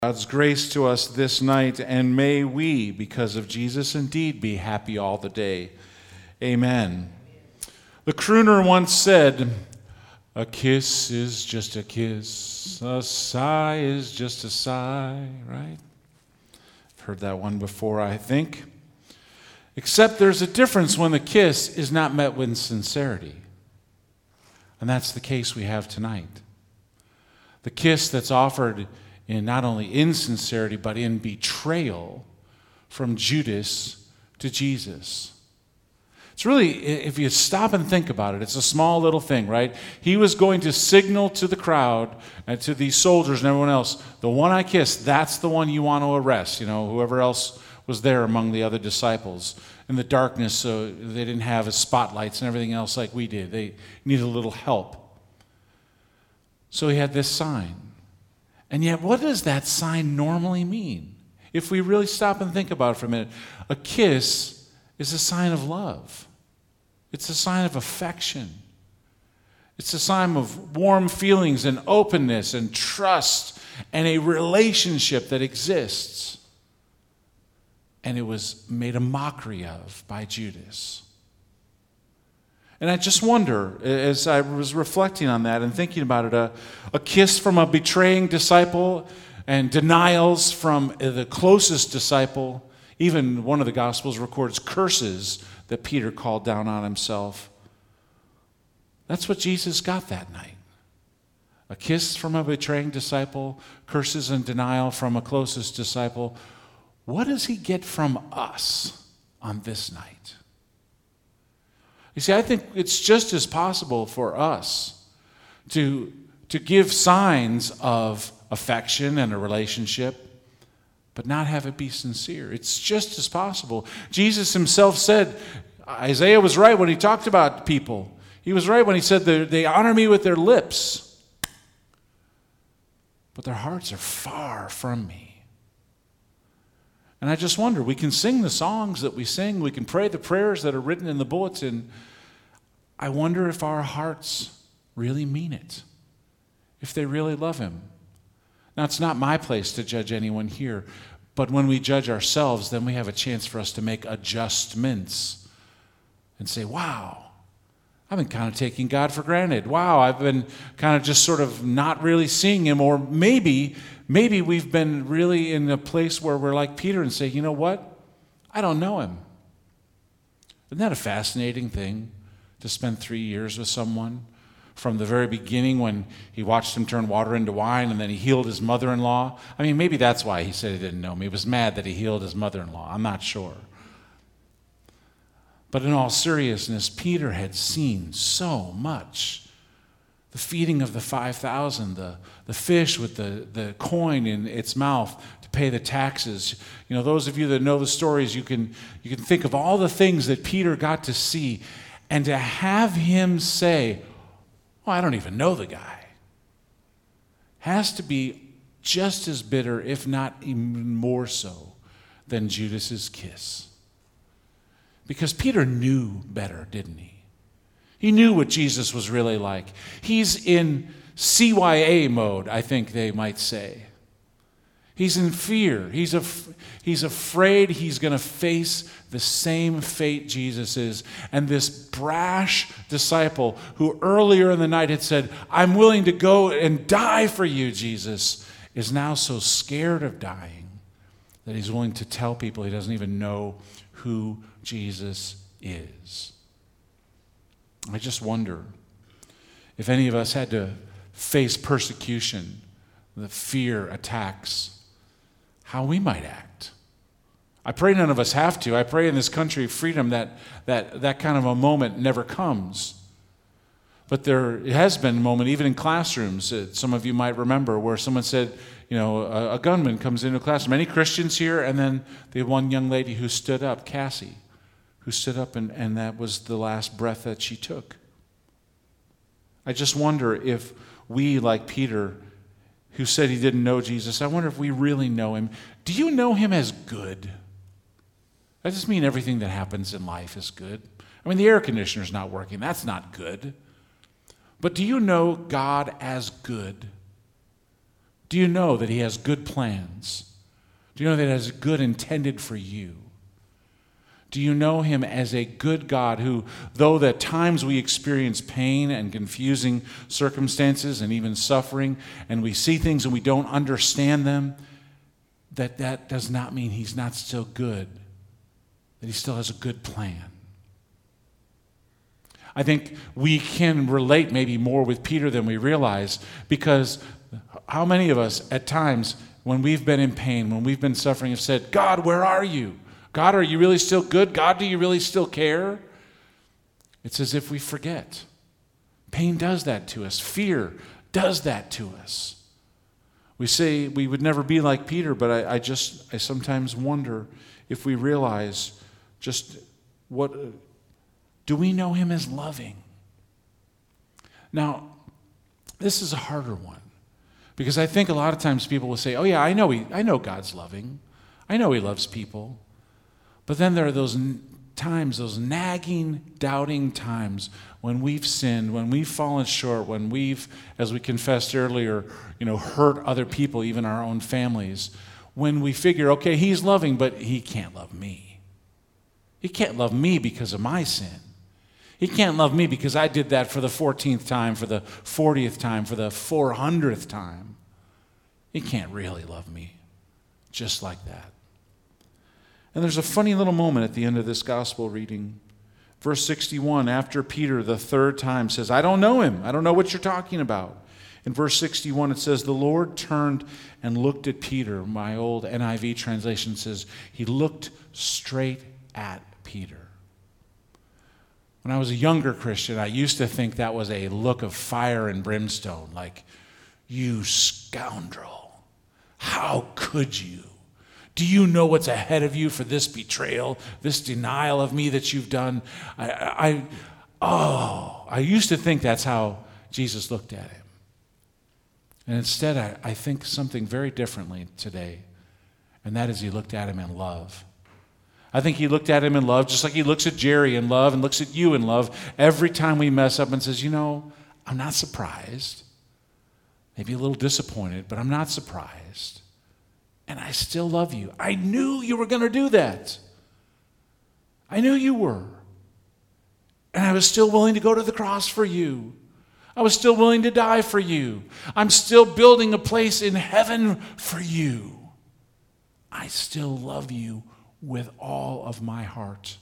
God's grace to us this night, and may we, because of Jesus, indeed be happy all the day. Amen. The crooner once said, "A kiss is just a kiss, a sigh is just a sigh," right? I've heard that one before, I think. Except there's a difference when the kiss is not met with sincerity. And that's the case we have tonight. The kiss that's offered in not only insincerity, but in betrayal from Judas to Jesus. It's really, if you stop and think about it, it's a small little thing, right? He was going to signal to the crowd and to these soldiers and everyone else, the one I kissed, that's the one you want to arrest. You know, whoever else was there among the other disciples. In the darkness, so they didn't have spotlights and everything else like we did. They needed a little help. So he had this sign. And yet, what does that sign normally mean? If we really stop and think about it for a minute, a kiss is a sign of love. It's a sign of affection. It's a sign of warm feelings and openness and trust and a relationship that exists. And it was made a mockery of by Judas. And I just wonder, as I was reflecting on that and thinking about it, a kiss from a betraying disciple and denials from the closest disciple. Even one of the Gospels records curses that Peter called down on himself. That's what Jesus got that night. A kiss from a betraying disciple, curses and denial from a closest disciple. What does he get from us on this night? You see, I think it's just as possible for us to give signs of affection and a relationship, but not have it be sincere. It's just as possible. Jesus himself said, Isaiah was right when he talked about people. He was right when he said they honor me with their lips, but their hearts are far from me. And I just wonder, we can sing the songs that we sing, we can pray the prayers that are written in the bulletin. I wonder if our hearts really mean it, if they really love him. Now, it's not my place to judge anyone here, but when we judge ourselves, then we have a chance for us to make adjustments and say, wow, I've been kind of taking God for granted. Wow, I've been kind of just sort of not really seeing him. Or maybe we've been really in a place where we're like Peter and say, you know what? I don't know him. Isn't that a fascinating thing, to spend 3 years with someone? From the very beginning when he watched him turn water into wine and then he healed his mother-in-law. I mean, maybe that's why he said he didn't know me. He was mad that he healed his mother-in-law. I'm not sure. But in all seriousness, Peter had seen so much. The feeding of the 5,000, the fish with the coin in its mouth to pay the taxes. You know, those of you that know the stories, you can think of all the things that Peter got to see. And to have him say, oh, I don't even know the guy, has to be just as bitter, if not even more so, than Judas's kiss. Because Peter knew better, didn't he? He knew what Jesus was really like. He's in CYA mode, I think they might say. He's in fear. He's afraid he's going to face the same fate Jesus is. And this brash disciple who earlier in the night had said, I'm willing to go and die for you, Jesus, is now so scared of dying that he's willing to tell people he doesn't even know who Jesus is. I just wonder if any of us had to face persecution, the fear attacks, how we might act. I pray none of us have to. I pray in this country of freedom that kind of a moment never comes. But there has been a moment, even in classrooms, some of you might remember, where someone said, you know, a gunman comes into a classroom. Any Christians here? And then the one young lady who stood up, Cassie, who stood up and that was the last breath that she took. I just wonder if we, like Peter, who said he didn't know Jesus, I wonder if we really know him. Do you know him as good? That doesn't mean everything that happens in life is good. I mean, the air conditioner's not working. That's not good. But do you know God as good? Do you know that he has good plans? Do you know that he has good intended for you? Do you know him as a good God who, though at times we experience pain and confusing circumstances and even suffering, and we see things and we don't understand them, that does not mean he's not still good, that he still has a good plan. I think we can relate maybe more with Peter than we realize, because how many of us at times when we've been in pain, when we've been suffering, have said, God, where are you? God, are you really still good? God, do you really still care? It's as if we forget. Pain does that to us. Fear does that to us. We say we would never be like Peter, but I sometimes wonder if we realize just what, do we know him as loving? Now, this is a harder one, because I think a lot of times people will say, oh yeah, I know God's loving. I know he loves people. But then there are those times, those nagging, doubting times when we've sinned, when we've fallen short, when we've, as we confessed earlier, hurt other people, even our own families, when we figure, okay, he's loving, but he can't love me. He can't love me because of my sin. He can't love me because I did that for the 14th time, for the 40th time, for the 400th time. He can't really love me just like that. And there's a funny little moment at the end of this gospel reading. Verse 61, after Peter the third time says, I don't know him. I don't know what you're talking about. In verse 61, it says, the Lord turned and looked at Peter. My old NIV translation says, he looked straight at Peter. When I was a younger Christian, I used to think that was a look of fire and brimstone, like, you scoundrel, how could you? Do you know what's ahead of you for this betrayal, this denial of me that you've done? I used to think that's how Jesus looked at him. And instead, I think something very differently today, and that is he looked at him in love. I think he looked at him in love, just like he looks at Jerry in love and looks at you in love every time we mess up and says, I'm not surprised. Maybe a little disappointed, but I'm not surprised. And I still love you. I knew you were going to do that. I knew you were. And I was still willing to go to the cross for you. I was still willing to die for you. I'm still building a place in heaven for you. I still love you with all of my heart.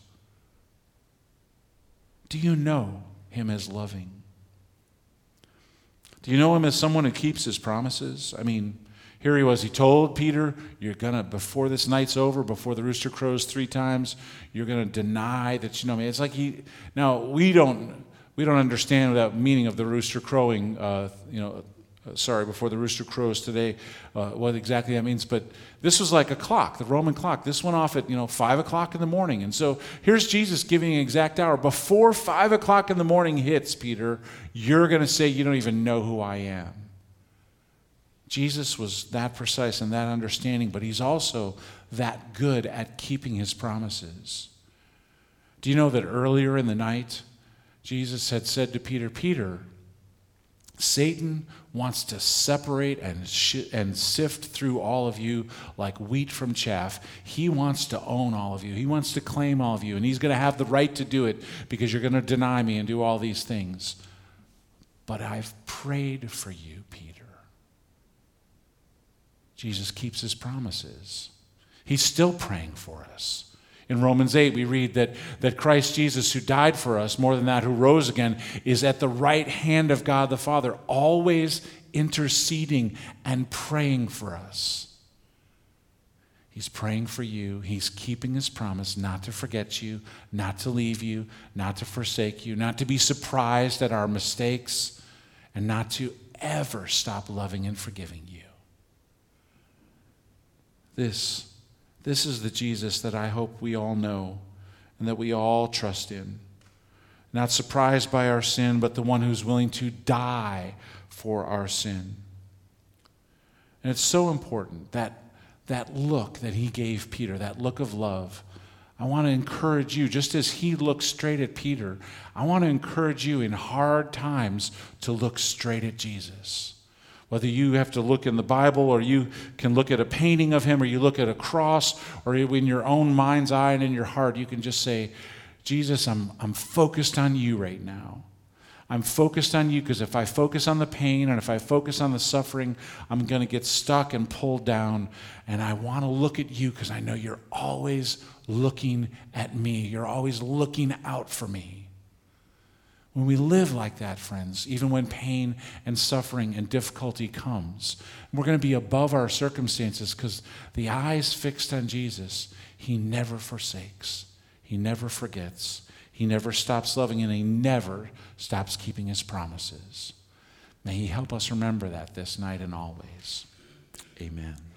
Do you know him as loving? Do you know him as someone who keeps his promises? Here he was. He told Peter, you're going to, before this night's over, before the rooster crows 3 times, you're going to deny that you know me. It's like now we don't understand that meaning of the rooster crowing, before the rooster crows today, what exactly that means. But this was like a clock, the Roman clock. This went off at, 5 o'clock in the morning. And so here's Jesus giving an exact hour. Before 5 o'clock in the morning hits, Peter, you're going to say you don't even know who I am. Jesus was that precise and that understanding, but he's also that good at keeping his promises. Do you know that earlier in the night, Jesus had said to Peter, Peter, Satan wants to separate and sift through all of you like wheat from chaff. He wants to own all of you. He wants to claim all of you, and he's going to have the right to do it because you're going to deny me and do all these things. But I've prayed for you, Peter. Jesus keeps his promises. He's still praying for us. In Romans 8, we read that Christ Jesus, who died for us, more than that, who rose again, is at the right hand of God the Father, always interceding and praying for us. He's praying for you. He's keeping his promise not to forget you, not to leave you, not to forsake you, not to be surprised at our mistakes, and not to ever stop loving and forgiving you. This is the Jesus that I hope we all know and that we all trust in. Not surprised by our sin, but the one who's willing to die for our sin. And it's so important, that look that he gave Peter, that look of love. I want to encourage you, just as he looked straight at Peter, I want to encourage you in hard times to look straight at Jesus. Whether you have to look in the Bible, or you can look at a painting of him, or you look at a cross, or in your own mind's eye and in your heart, you can just say, Jesus, I'm focused on you right now. I'm focused on you, because if I focus on the pain and if I focus on the suffering, I'm going to get stuck and pulled down. And I want to look at you because I know you're always looking at me. You're always looking out for me. When we live like that, friends, even when pain and suffering and difficulty comes, we're going to be above our circumstances because the eyes fixed on Jesus, he never forsakes. He never forgets. He never stops loving, and he never stops keeping his promises. May he help us remember that this night and always. Amen.